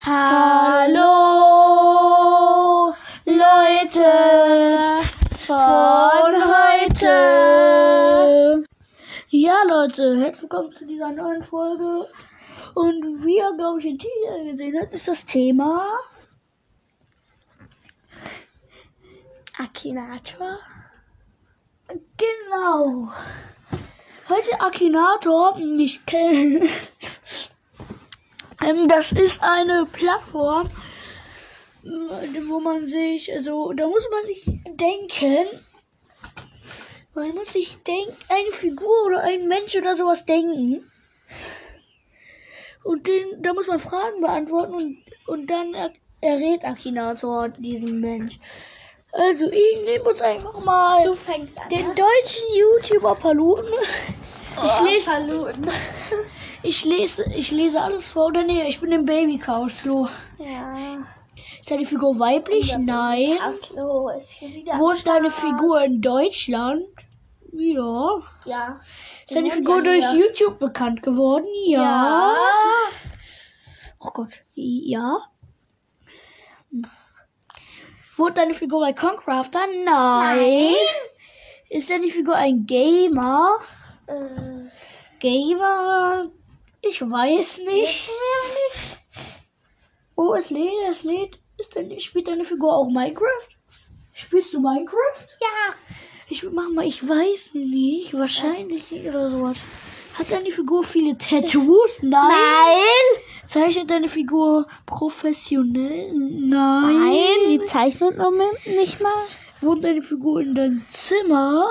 Hallo Leute von heute. Ja Leute, herzlich willkommen zu dieser neuen Folge. Und wie ihr, glaube ich, den Titel gesehen habt, ist das Thema Akinator. Genau. Heute Akinator nicht kennen. Das ist eine Plattform, wo man sich, also da muss man sich denken, eine Figur oder ein Mensch oder sowas denken. Und da muss man Fragen beantworten und dann errät Akinator diesen Mensch. Also ich nehme uns einfach mal Du fängst an. den deutschen YouTuber Paluten. Ich lese alles vor. Oder nee, ich bin im Baby-Couch. So. Ja. Ist deine Figur weiblich? Nein. Haslo ist hier wieder. Wohnt deine Figur in Deutschland? Ja. Ja. Ist deine Figur durch YouTube bekannt geworden? Ja. Oh Gott. Ja. Wohnt deine Figur bei Concrafter? Nein. Ist deine Figur ein Gamer? Gamer? Ich weiß nicht. Oh, es lädt. Spielt deine Figur auch Minecraft? Spielst du Minecraft? Ja. Ich weiß nicht. Wahrscheinlich nicht oder sowas. Hat deine Figur viele Tattoos? Nein. Zeichnet deine Figur professionell? Nein. Die zeichnet im Moment nicht mal. Wohnt deine Figur in deinem Zimmer?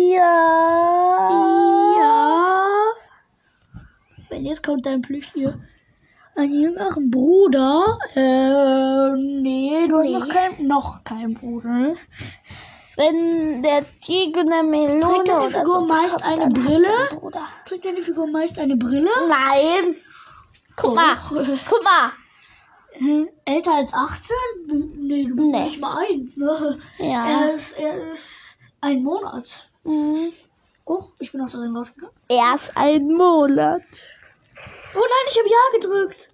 Ja. Wenn jetzt kommt dein Plüschtier. Einen jüngeren Bruder? Nee, du hast noch keinen Bruder. Wenn der Tiger eine Melone Trägt deine oder Figur so meist bekommt, eine dann Brille? hast du einen Bruder. Trägt deine Figur meist eine Brille? Nein. Guck mal. Älter als 18? Nee, du bist nicht mal 1. Ne? Ja. Er ist ein Monat. Oh, ich bin aus Versehen rausgegangen. Erst ein Monat. Oh nein, ich habe Ja gedrückt.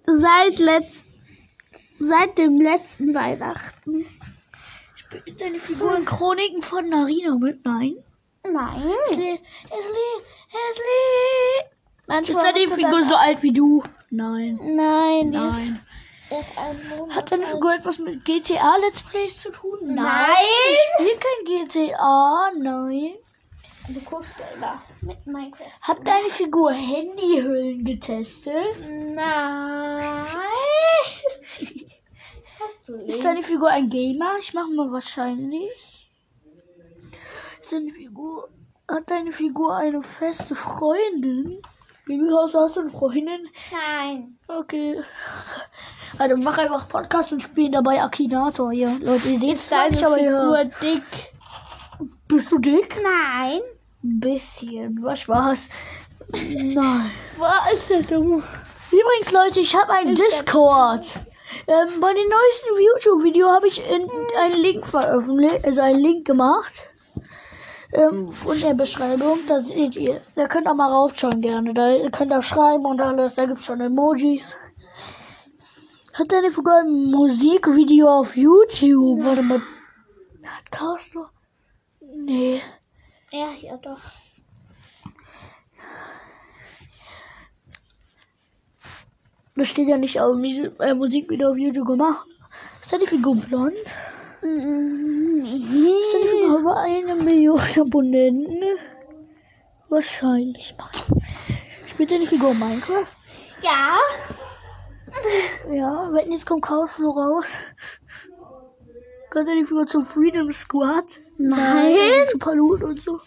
Seit dem letzten Weihnachten. Spielt deine Figur in Chroniken von Narina mit? Nein. Nein. Es lädt. Manchmal Ist deine Figur so alt wie du? Nein. Nein. Nein. Erst ein Monat. Hat deine Figur etwas mit GTA Let's Plays zu tun? Nein. Ich spiele kein GTA. Nein. Du guckst ja immer mit Minecraft. Hat deine Figur Handyhüllen getestet? Nein. Hast du Ist nicht? deine Figur ein Gamer? Ich mache mal wahrscheinlich. Hat deine Figur eine feste Freundin? Babyhaus, hast du eine Freundin? Nein. Okay. Also mach einfach Podcast und spiel dabei Akinator hier. Leute, ihr seht es Deine nicht, aber Figur ihr dick. Bist du dick? Nein. Ein bisschen. Was Spaß. Nein. Was ist das denn? Übrigens, Leute, ich habe einen Discord. Bei dem neuesten YouTube-Video habe ich einen Link veröffentlicht, also einen Link gemacht. In der Beschreibung, da seht ihr. Da könnt ihr mal raufschauen gerne. Da könnt ihr schreiben und alles. Da gibt es schon Emojis. Hat deine Figur ein Musikvideo auf YouTube? Warte mal. Hat Castro? Nee. Ja, doch. Das steht ja nicht auf Musikvideo auf YouTube gemacht. Ist deine Figur blond? Ist deine Figur über 1 Million Abonnenten? Wahrscheinlich. Spielt deine Figur Minecraft? Ja. Ja, wenn jetzt kommt Cashflow raus. Gehört deine Figur zum Freedom Squad? Nein. Also zu Paluten und so.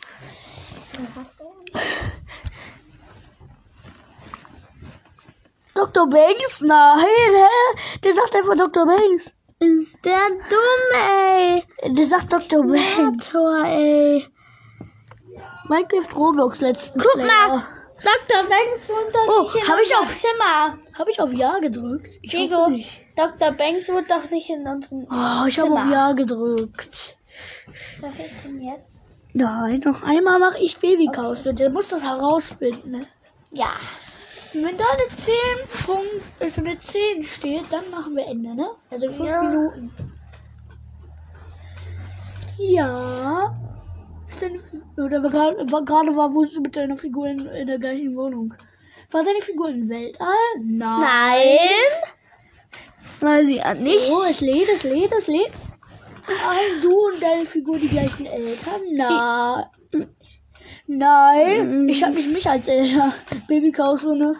Dr. Banks? Nein, hä? Der sagt einfach Dr. Banks. Ist der dumm, ey. Der sagt Dr. Banks. Ey. Minecraft Roblox letzten Guck Player. mal. Dr. Banks wohnt doch nicht in unserem Zimmer. Habe ich auf Ja gedrückt? Ich Diego, hoffe nicht. Dr. Banks wohnt doch nicht in unserem Ich habe Zimmer. auf Ja gedrückt. Was ist denn jetzt? Nein, noch einmal mache ich Babychaos. Der muss das herausfinden. Ne? Ja. Wenn da eine 10 Punkt, so eine 10 steht, dann machen wir Ende, ne? Also 5 Minuten. Ja. Ist deine, oder gerade wohnst du mit deiner Figur in der gleichen Wohnung? War deine Figur im Weltall? Nein. Weiß ich ja nicht. Oh, es lädt. Du und deine Figur die gleichen Eltern? Nein. Ich hab nicht mich als Eltern. Babychaos, ne?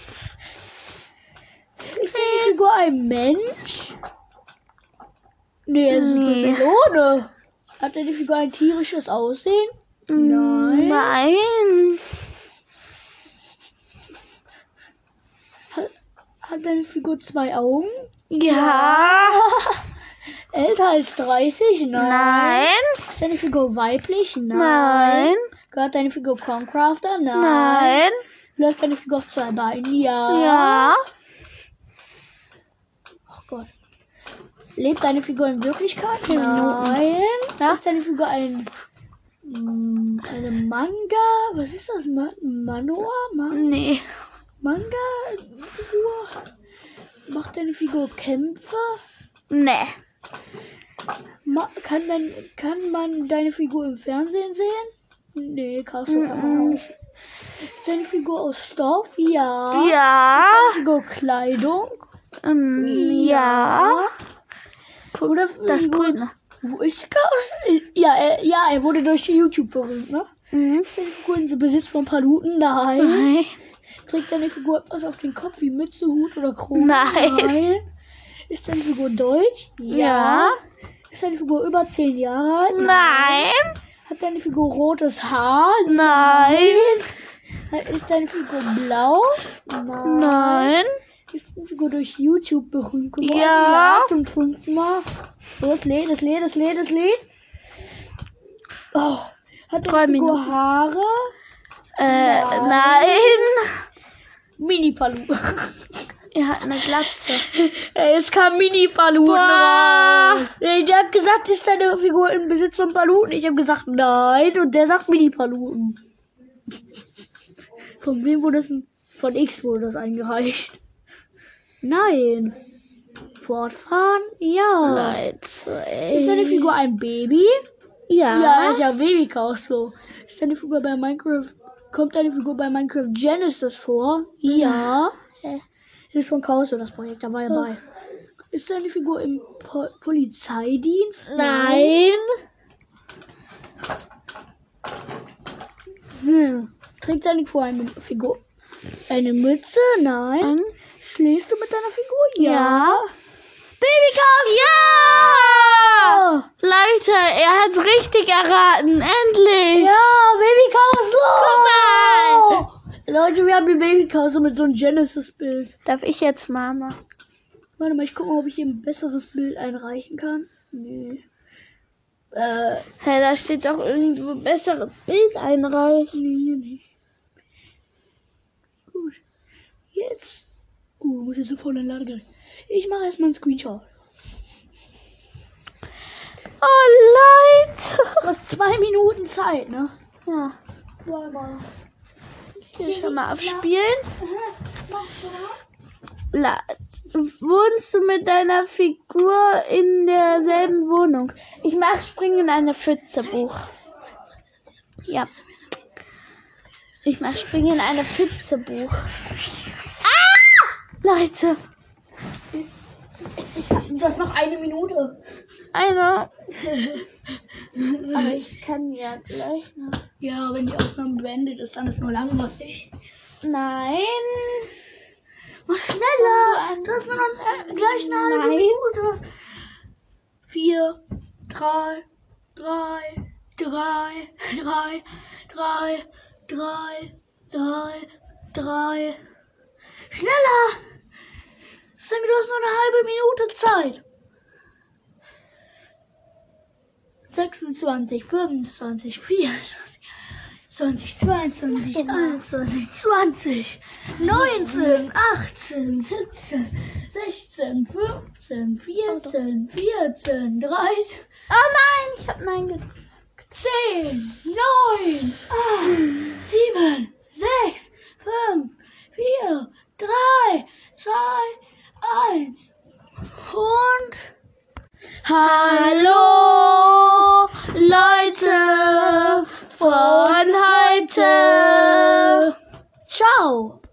Ist deine Figur ein Mensch? Nee, es ist eine Melone. Hat deine Figur ein tierisches Aussehen? Nein. Hat deine Figur 2 Augen? Ja. Älter als 30? Nein. Ist deine Figur weiblich? Nein. Gehört deine Figur Concrafter? Nein. Läuft deine Figur auf 2 Beinen? Ja. Oh Gott. Lebt deine Figur in Wirklichkeit? 10 Minuten. Nein. Ist deine Figur eine Manga? Was ist das? Manhwa? Nee. Manga-Figur? Macht deine Figur Kämpfe? Nee. Kann man deine Figur im Fernsehen sehen? Nee, kannst du auch nicht. Ist deine Figur aus Stoff? Ja. Ja. Ist deine Figur Kleidung? Ja. Oder Das Grüne. Wo ist Chaos? Ja, er wurde durch YouTube berühmt, ne? Ist deine Figur in Besitz von Paluten? Nein. Trägt deine Figur etwas auf den Kopf wie Mütze, Hut oder Krone? Nein. Ist deine Figur deutsch? Ja. Ist deine Figur über 10 Jahre alt? Nein. Hat deine Figur rotes Haar? Nein. Ist deine Figur blau? Nein. Ist deine Figur durch YouTube berühmt geworden? Ja. Zum 5. Mal. So, es lädt. Oh. Hat deine Figur Haare? Nein. Mini-Palu. Er hat eine Glatze. Es kam Mini-Paluten raus. Der hat gesagt, ist deine Figur im Besitz von Paluten? Ich habe gesagt, nein. Und der sagt Mini-Paluten. Von wem wurde das? Von X wurde das eingereicht. Nein. Fortfahren? Ja. Nein. Ist deine Figur ein Baby? Ja. Ja, ist ja Babychaos so. Ist deine Figur bei Minecraft... Kommt deine Figur bei Minecraft Genesis vor? Ja. Das ist von Chaos das Projekt, da war er bei. Ist deine Figur im Polizeidienst? Nein. Trägt deine Figur eine Mütze? Nein. Schläfst du mit deiner Figur? Ja. Babychaos! Ja! Leute, er hat's richtig erraten. Endlich! Ja, Babychaos! Guck mal! Leute, wir haben die Babychaos mit so einem Genesis-Bild. Darf ich jetzt Mama? Warte mal, ich gucke mal, ob ich hier ein besseres Bild einreichen kann. Nee. Hey, da steht doch irgendwo ein besseres Bild einreichen. Nee, hier nicht. Gut. Jetzt. Muss jetzt sofort in Lade gehen. Ich mache erstmal einen Screenshot. Oh, Leute! Du hast 2 Minuten Zeit, ne? Ja. Warte. Hier schon mal auf Spielen. Machst du mal? Wohnst du mit deiner Figur in derselben Wohnung? Ich mach Springen in eine Pfütze Buch. Ja. Ich mach Springen in eine Pfütze Buch. Ah! Leute. Du hast noch 1 Minute. Eine. Aber ich kann ja gleich noch. Ja, wenn die Aufnahme beendet ist, dann ist nur langweilig. Nein. Mach schneller! Du hast nur noch gleich eine halbe Minute. 4, 3, 3, 3, 3, 3, 3, 3. Schneller! Sammy, du hast nur eine halbe Minute Zeit. 26, 25, 24, 20, 22, 21, 20, 19, 18, 17, 16, 15, 14, 14, 13. Oh nein, ich hab Nein gedrückt. 10, 9, 8, 7, 6, 5, 4, 3, 2, 1. Und hallo Leute von heute. ciao.